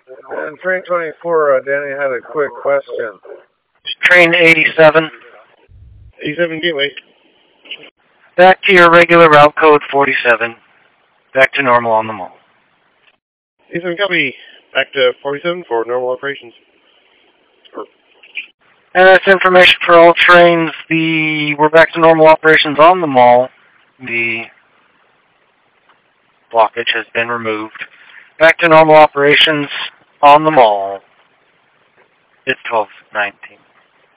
And train 24, Danny had a quick question. Train 87. 87 Gateway. Back to your regular route code 47. Back to normal on the mall. 87 copy. Back to 47 for normal operations. And that's information for all trains. We're back to normal operations on the mall. The blockage has been removed. Back to normal operations on the mall. It's 12:19.